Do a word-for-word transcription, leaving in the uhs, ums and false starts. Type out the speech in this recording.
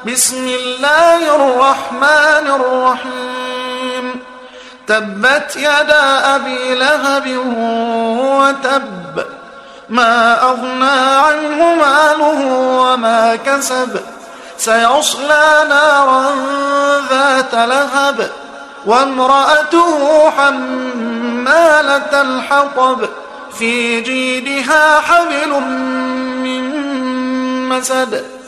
بسم الله الرحمن الرحيم تبت يدا أبي لهب وتب ما أغنى عنه ماله وما كسب سيصلى نارا ذات لهب وامرأته حمالة الحطب في جيدها حبل من مسد